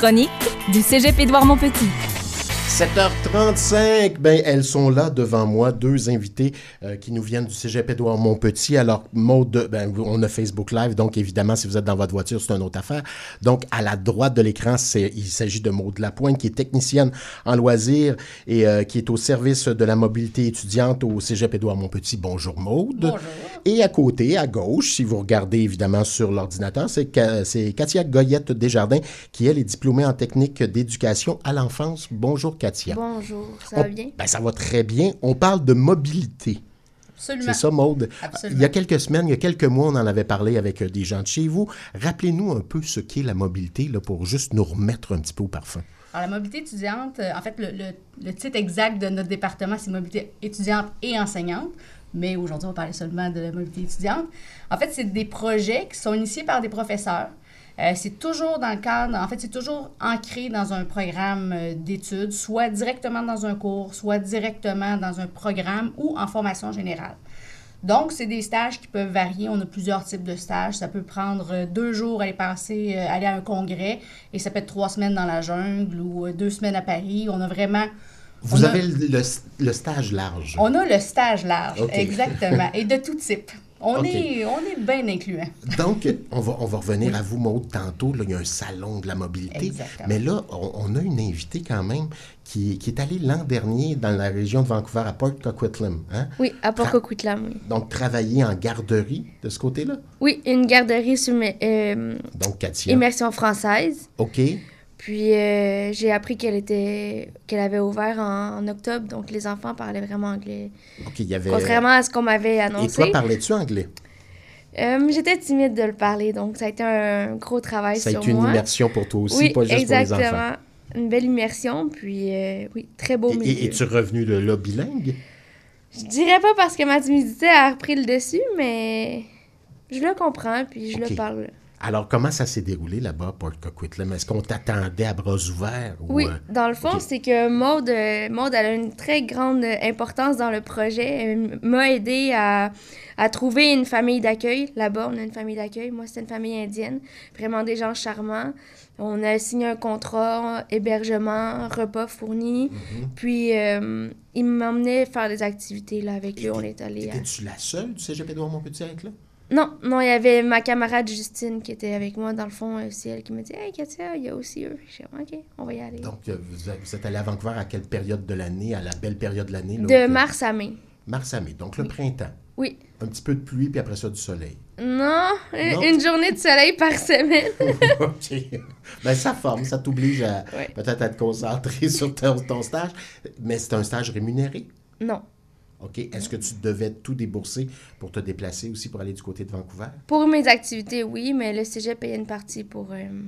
chroniques du Cégep Édouard-Montpetit. 7h35, elles sont là devant moi, deux invités qui nous viennent du Cégep Édouard-Montpetit. Alors, Maude, on a Facebook Live, donc évidemment, si vous êtes dans votre voiture, c'est une autre affaire. Donc, à la droite de l'écran, il s'agit de Maude Lapointe, qui est technicienne en loisirs et qui est au service de la mobilité étudiante au Cégep Édouard-Montpetit. Bonjour Maude. Bonjour. Et à côté, à gauche, si vous regardez évidemment sur l'ordinateur, c'est Katia Goyette Desjardins, qui elle est diplômée en technique d'éducation à l'enfance. Bonjour Katia. Bonjour, ça va bien? Ça va très bien. On parle de mobilité. Absolument. C'est ça, Maude? Absolument. Il y a quelques semaines, il y a quelques mois, on en avait parlé avec des gens de chez vous. Rappelez-nous un peu ce qu'est la mobilité, là, pour juste nous remettre un petit peu au parfum. Alors, la mobilité étudiante, en fait, le titre exact de notre département, c'est mobilité étudiante et enseignante. Mais aujourd'hui, on va parler seulement de la mobilité étudiante. En fait, c'est des projets qui sont initiés par des professeurs. C'est toujours dans le cadre, en fait, c'est toujours ancré dans un programme d'études, soit directement dans un cours, soit directement dans un programme ou en formation générale. Donc, c'est des stages qui peuvent varier. On a plusieurs types de stages. Ça peut prendre 2 jours aller à un congrès et ça peut être 3 semaines dans la jungle ou 2 semaines à Paris. On a vraiment... Vous avez le stage large. On a le stage large, Okay. Exactement, et de tout type. On est bien incluant. Donc, on va revenir à vous, Maude, tantôt. Là, il y a un salon de la mobilité. Exactement. Mais là, on a une invitée quand même qui est allée l'an dernier dans la région de Vancouver, à Port Coquitlam. Hein? Oui, à Port Coquitlam, oui. Donc, travailler en garderie de ce côté-là? Oui, une garderie sur Donc, Katia. immersion française. OK. Puis, j'ai appris qu'elle avait ouvert en octobre, donc les enfants parlaient vraiment anglais. OK, il y avait... Contrairement à ce qu'on m'avait annoncé. Et toi, parlais-tu anglais? J'étais timide de le parler, donc ça a été un gros travail sur Ça moi. a été une immersion pour toi aussi, Oui, pas juste exactement. pour les enfants. Une belle immersion, puis oui, très beau milieu. Et es-tu revenu de là bilingue? Je dirais pas parce que ma timidité a repris le dessus, mais je le comprends, puis je OK. le parle. Alors, comment ça s'est déroulé là-bas, à Port Coquitlam? Est-ce qu'on t'attendait à bras ouverts? Oui, dans le fond, OK. c'est que Maude, elle a une très grande importance dans le projet. Elle m'a aidé à trouver une famille d'accueil. Là-bas, on a une famille d'accueil. Moi, c'était une famille indienne. Vraiment des gens charmants. On a signé un contrat, hébergement, repas fournis. Puis, ils m'emmenaient faire des activités là, avec eux. On est allé à... Étais-tu la seule du Cégep Édouard-Montpetit à être là? Non, il y avait ma camarade Justine qui était avec moi. Dans le fond, c'est elle qui m'a dit « Hey, Katia, il y a aussi eux. » Je suis « OK, on va y aller. » Donc, vous êtes allé à Vancouver à quelle période de l'année? À la belle période de l'année? De mars à mai. Mars à mai, donc le printemps. Oui. Un petit peu de pluie, puis après ça, du soleil. Non, Non? une journée de soleil par semaine. OK. Ça forme, ça t'oblige à Ouais. peut-être à te concentrer sur ton stage. Mais c'est un stage rémunéré? Non. OK. Est-ce que tu devais tout débourser pour te déplacer aussi pour aller du côté de Vancouver? Pour mes activités, oui, mais le cégep payait une partie pour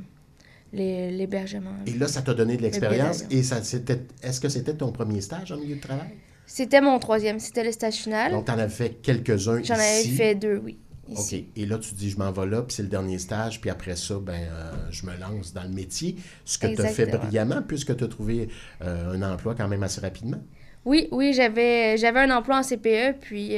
l'hébergement. Et là, ça t'a donné de l'expérience. billet Et est-ce que c'était ton premier stage en milieu de travail? C'était mon 3e, c'était le stage final. Donc, tu en avais fait quelques-uns ici. J'en avais fait 2, oui. OK. Ici. Et là, tu dis, je m'en vais là, puis c'est le dernier stage, puis après ça, je me lance dans le métier. Ce que tu as fait Exactement. brillamment, puisque tu as trouvé un emploi quand même assez rapidement. Oui, j'avais un emploi en CPE, puis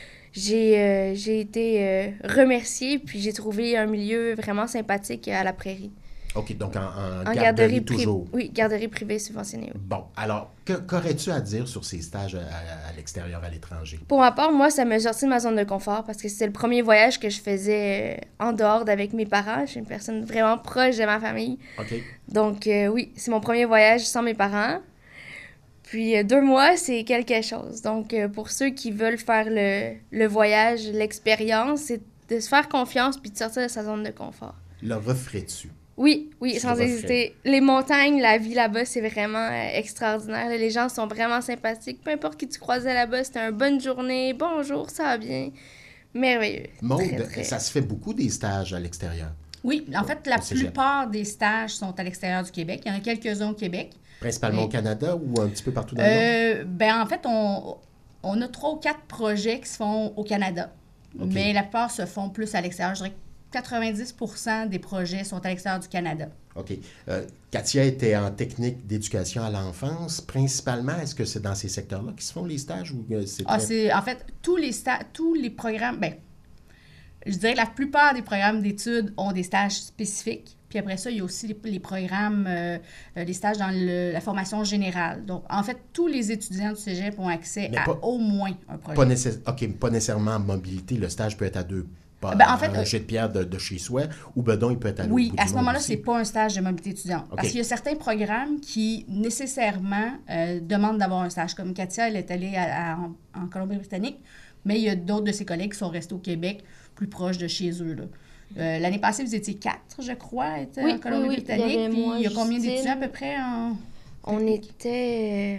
j'ai été remerciée, puis j'ai trouvé un milieu vraiment sympathique à la Prairie. OK. Donc, en En garderie toujours. Oui, garderie privée subventionnée. Oui. Bon. Alors, qu'aurais-tu à dire sur ces stages à l'extérieur, à l'étranger? Pour ma part, moi, ça m'a sorti de ma zone de confort parce que c'était le premier voyage que je faisais en dehors d'avec mes parents. Je suis une personne vraiment proche de ma famille. OK. Donc, oui, c'est mon premier voyage sans mes parents. Puis, 2 mois, c'est quelque chose. Donc, pour ceux qui veulent faire le voyage, l'expérience, c'est de se faire confiance puis de sortir de sa zone de confort. Le referais-tu? Oui, Tu sans le referais. hésiter. Les montagnes, la vie là-bas, c'est vraiment extraordinaire. Les gens sont vraiment sympathiques. Peu importe qui tu croisais là-bas, c'était une bonne journée. Bonjour, ça va bien. Merveilleux. Maude, Très, très. ça se fait beaucoup des stages à l'extérieur. Oui, en fait, la Au cégep. plupart des stages sont à l'extérieur du Québec. Il y en a quelques-uns au Québec. Principalement Oui. au Canada ou un petit peu partout dans le monde? En fait, on a 3 ou 4 projets qui se font au Canada. OK. Mais la plupart se font plus à l'extérieur. Je dirais que 90% des projets sont à l'extérieur du Canada. OK. Katia était en technique d'éducation à l'enfance. Principalement, est-ce que c'est dans ces secteurs-là qui se font les stages ou c'est très... En fait, tous les programmes, je dirais que la plupart des programmes d'études ont des stages spécifiques. Puis après ça, il y a aussi les programmes, les stages dans la formation générale. Donc, en fait, tous les étudiants du cégep ont accès à au moins un projet. Pas nécessairement en mobilité. Le stage peut être à deux pas en fait, un jet de pierre de chez soi, ou ben donc il peut être à l'autre bout à du ce monde moment-là, aussi. c'est pas un stage de mobilité étudiante. Parce qu'il y a certains programmes qui, nécessairement, demandent d'avoir un stage. Comme Katia, elle est allée en Colombie-Britannique, mais il y a d'autres de ses collègues qui sont restés au Québec, plus proches de chez eux, là. L'année passée, vous étiez 4, je crois, en Colombie-Britannique. Puis il y a combien d'étudiants à peu près en... On était...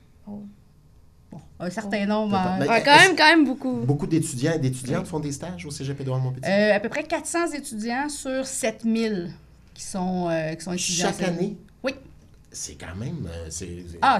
un certain nombre. Quand même beaucoup. Beaucoup d'étudiants et d'étudiantes font des stages au cégep Édouard-Montpetit? À peu près 400 étudiants sur 7000 qui sont étudiants. Chaque année? Oui. C'est quand même... c'est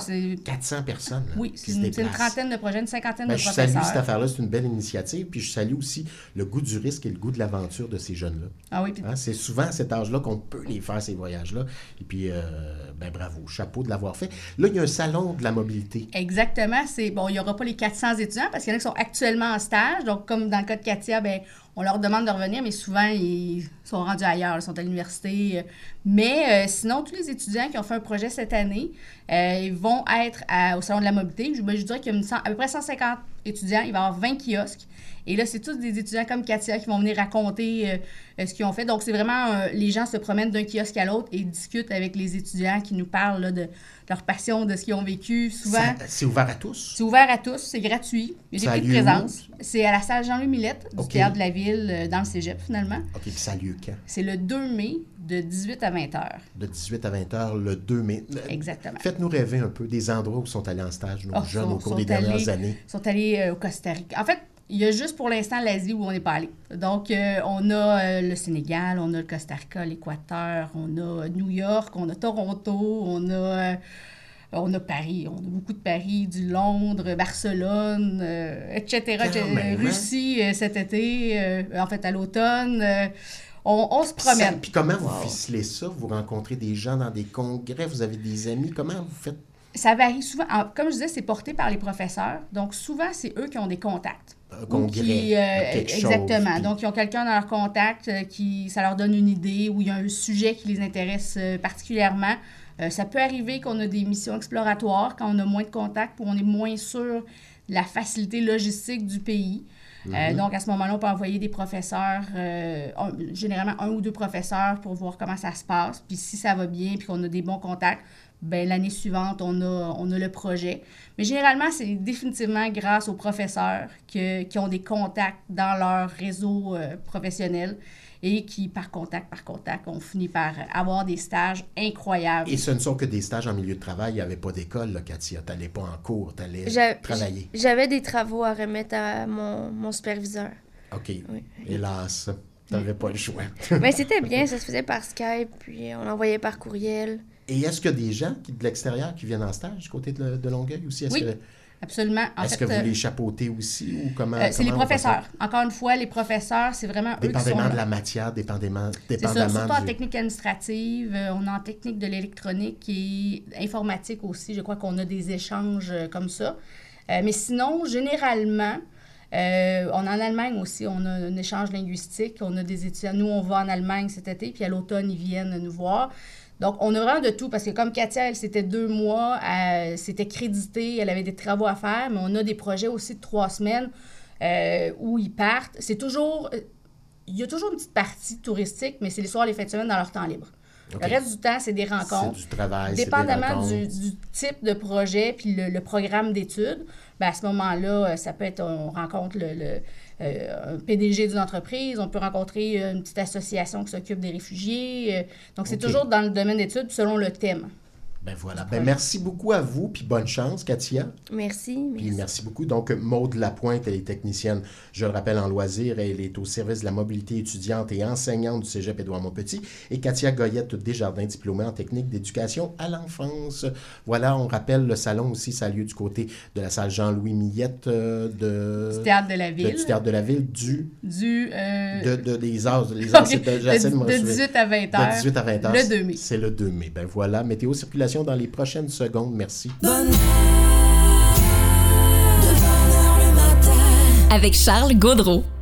400 personnes qui se déplacent. C'est une trentaine de projets, une cinquantaine de professeurs. Je salue cette affaire-là, c'est une belle initiative. Puis je salue aussi le goût du risque et le goût de l'aventure de ces jeunes-là. Ah oui. C'est souvent à cet âge-là qu'on peut les faire, ces voyages-là. Et puis, bravo, chapeau de l'avoir fait. Là, il y a un salon de la mobilité. Exactement. Il n'y aura pas les 400 étudiants parce qu'il y en a qui sont actuellement en stage. Donc, comme dans le cas de Katia, on leur demande de revenir, mais souvent, ils sont rendus ailleurs, ils sont à l'université. Mais sinon, tous les étudiants qui ont fait un projet cette année, ils vont être au Salon de la mobilité. Je dirais qu'il y a à peu près 150 étudiants. Il va y avoir 20 kiosques. Et là, c'est tous des étudiants comme Katia qui vont venir raconter ce qu'ils ont fait. Donc, c'est vraiment... les gens se promènent d'un kiosque à l'autre et discutent avec les étudiants qui nous parlent là, de leur passion, de ce qu'ils ont vécu. Souvent... C'est ouvert à tous? C'est ouvert à tous. C'est gratuit. Il y a des prix de présence. C'est à la salle Jean-Louis Millette du Théâtre de la Ville, dans le cégep, finalement. OK. Puis ça a lieu quand? C'est le 2 mai, de 18 à 20 heures. De 18 à 20 heures, le 2 mai. Exactement. Faites-nous rêver un peu des endroits où sont allés en stage nos jeunes au cours des dernières années. Ils sont allés au Costa Rica. En fait, il y a juste pour l'instant l'Asie où on n'est pas allé. Donc, on a le Sénégal, on a le Costa Rica, l'Équateur, on a New York, on a Toronto, on a Paris, on a beaucoup de Paris, du Londres, Barcelone, etc. Russie cet été, en fait à l'automne. On se promène. Puis comment vous ficelez ça? Vous rencontrez des gens dans des congrès, vous avez des amis, comment vous faites? Ça varie souvent. Comme je disais, c'est porté par les professeurs. Donc, souvent, c'est eux qui ont des contacts. Un congrès, quelque chose. Exactement. Puis... Donc, ils ont quelqu'un dans leur contact ça leur donne une idée ou il y a un sujet qui les intéresse particulièrement. Ça peut arriver qu'on a des missions exploratoires quand on a moins de contacts ou on est moins sûr de la facilité logistique du pays. Donc, à ce moment-là, on peut envoyer des professeurs, généralement 1 ou 2 professeurs pour voir comment ça se passe. Puis si ça va bien puis qu'on a des bons contacts, l'année suivante, on a le projet. Mais généralement, c'est définitivement grâce aux professeurs qui ont des contacts dans leur réseau professionnel et qui, par contact, ont fini par avoir des stages incroyables. Et ce ne sont que des stages en milieu de travail. Il n'y avait pas d'école, là, Katia. Tu n'allais pas en cours, tu allais travailler. J'avais des travaux à remettre à mon superviseur. OK. Oui. Hélas, tu n'avais pas le choix. Mais c'était bien, ça se faisait par Skype, puis on l'envoyait par courriel. Et est-ce qu'il y a des gens de l'extérieur qui viennent en stage du côté de Longueuil aussi? Oui, absolument. Est-ce que vous les chapeautez aussi? Ou comment, c'est les professeurs. Encore une fois, les professeurs, c'est vraiment eux qui sont... Dépendamment de la matière, dépendamment c'est ça, surtout en technique administrative. On a en technique de l'électronique et informatique aussi. Je crois qu'on a des échanges comme ça. Mais sinon, généralement... on a en Allemagne aussi, on a un échange linguistique. On a des étudiants. Nous, on va en Allemagne cet été, puis à l'automne, ils viennent nous voir. Donc, on a vraiment de tout, parce que comme Katia, elle, c'était 2 mois, c'était crédité, elle avait des travaux à faire, mais on a des projets aussi de 3 semaines où ils partent. C'est toujours... Il y a toujours une petite partie touristique, mais c'est les soirs, les fins de semaine dans leur temps libre. Okay. Le reste du temps, c'est des rencontres. C'est du travail, dépendamment c'est des rencontres. du type de projet puis le programme d'études, à ce moment-là, ça peut être, on rencontre un PDG d'une entreprise, on peut rencontrer une petite association qui s'occupe des réfugiés. Donc, c'est toujours dans le domaine d'études selon le thème. Voilà. Merci beaucoup à vous, puis bonne chance, Katia. Merci. Puis merci beaucoup. Donc, Maude Lapointe, elle est technicienne, je le rappelle, en loisirs. Elle est au service de la mobilité étudiante et enseignante du cégep Édouard-Montpetit. Et Katia Goyette Desjardins, diplômée en technique d'éducation à l'enfance. Voilà, on rappelle, le salon aussi, ça a lieu du côté de la salle Jean-Louis Millette du Théâtre de la Ville. Du Théâtre de la Ville, des heures, de 18 à 20 heures. De 18 à 20 heures. Le 2 mai. C'est le 2 mai. Voilà, météo circulation dans les prochaines secondes. Merci. Avec Charles Gaudreau.